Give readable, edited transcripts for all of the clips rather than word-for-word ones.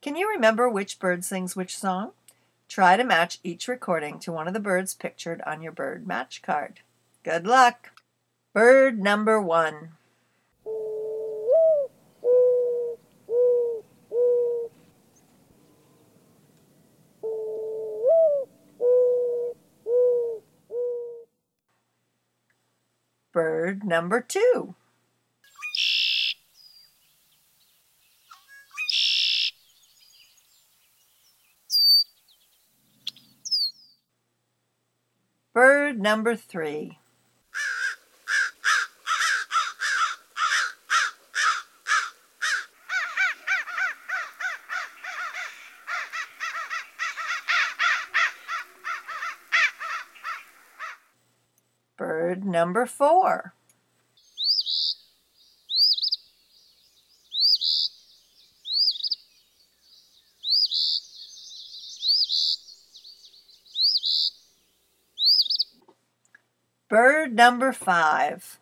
Can you remember which bird sings which song? Try to match each recording to one of the birds pictured on your bird match card. Good luck! Bird number 1. Bird number 2. Bird number 3. Bird number 4. Bird number 5.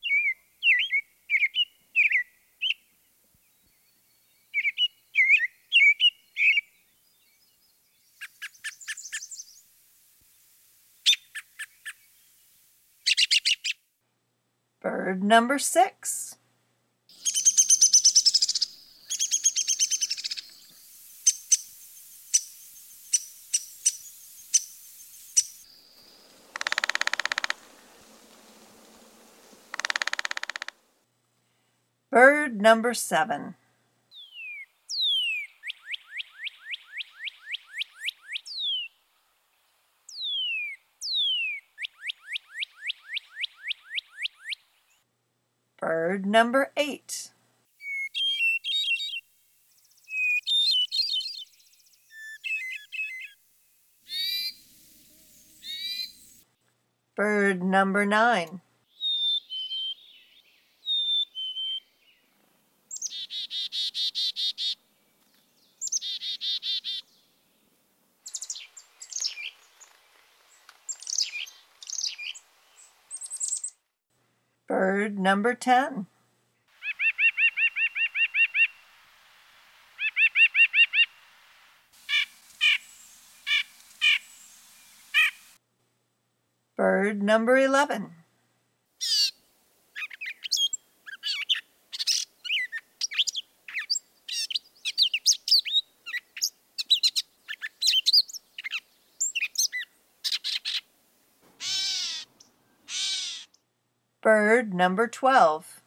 Bird number 6. Bird number 7. Bird number 8. Bird number 9. Bird number 10. Bird number 11. Bird number 12.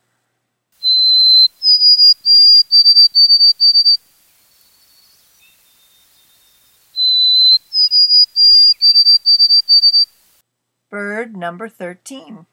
Bird number 13.